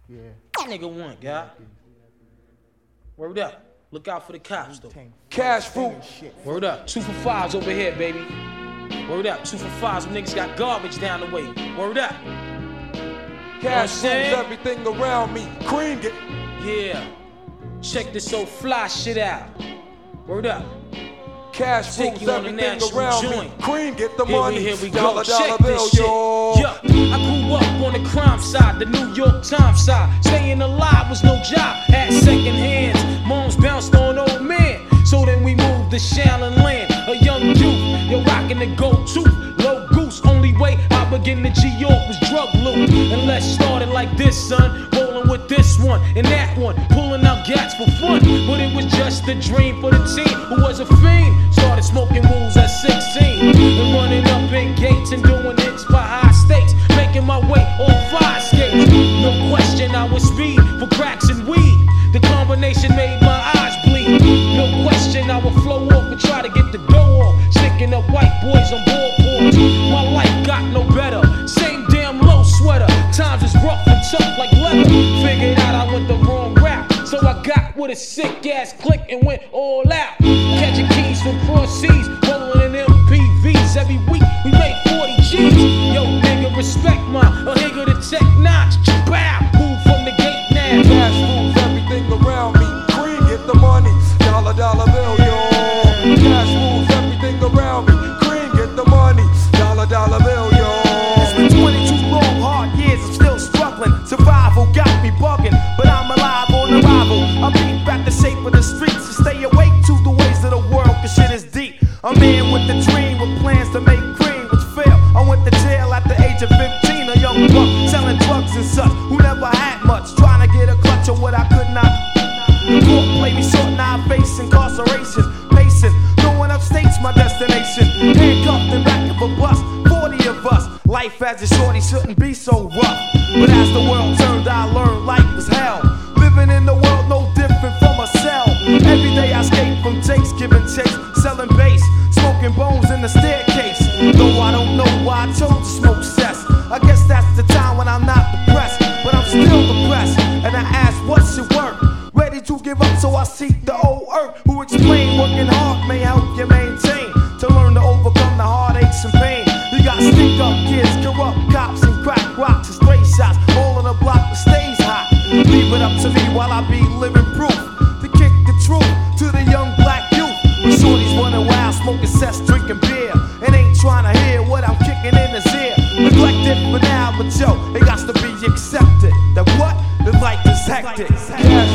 Yeah. That nigga won, guy. Word up. Look out for the cops, though. Cash fruit. Word up. 2 for 5s over here, baby. Word up. 2 for 5s. Them niggas got garbage down the way. Word up. Cash rules everything around me. Cream it. Yeah. Check this old fly shit out. Word up. Cash Take rules you on a everything natural around joint. me. Cream get the Here money. we go. Dollar Check bill, this shit. yo. Yeah. I grew up on the crime side, the New York Times side. Staying alive was no job. Had second hands. Moms bounced on old men. So then we moved to Shaolin Land. A young youth, you're rocking the gold tooth. Low goose, only way I begin to G-York was drug loot. And let's start it like this, son. Rolling with this one and that one. Pulling out gats for fun. But it was just a dream for the team who was a fiend. Started smoking wools at 16. And running up in gates and doing hits for high stakes. Making my way on 5 skates. No question I was speed for cracks and weed. The combination made my eyes bleed. No question I would flow off and try to get the dough off. Sticking up white boys on boardboards. My life got no better. Same damn low sweater. Times is rough and tough like leather. Figured out I went the wrong route. So I got with a sick ass click and went all out. Catching keys from cross seas. Rolling in MPVs. Every week we made 40 G's. Yo, nigga, respect mine. A nigga to tech notch. Bow. Move from the gate now. Cash rules everything around me. Cream get the money. Dollar bill, yo. Cash rules everything around me. Cream get the money. Dollar bill, yo. It's been 22 long, hard years. I'm still struggling. Survival got me bugging, but I'm alive on arrival. I beat back the shape of the streets and stay awake to the ways of the world, cause shit is deep. A man with a dream, with plans to make cream, which failed. I went to jail at the age of 15, a young buck selling drugs and such, who never had much, trying to get a clutch of what I could not. The court played me short, now I face incarceration. Pacing, going upstate's my destination. Handcuffed in back of a bus, 40 of us. Life as a shorty shouldn't be so rough. But as the world turned, I learned life was hell. Living in the world no different from a cell. Every day I escape from jakes, giving chase, selling bass, smoking bones in the staircase. Though I don't know why I chose to smoke cess. I guess that's the time when I'm not depressed, but I'm still depressed. And I ask, what's your work? Ready to give up, so I seek the old earth, who explain working hard may help you maintain, to learn to overcome the heartaches and pain. You got stick up kids, corrupt cops, and crack rocks and stray shots, all on the block that stays hot. Leave it up to me while I be living proof, to kick the truth to the young black youth. When shorties running wild, smoking cess, drinking beer, and ain't trying to hear what I'm kicking in his ear. Neglected for now, but yo, it got to be accepted. That what? The life is hectic. Cash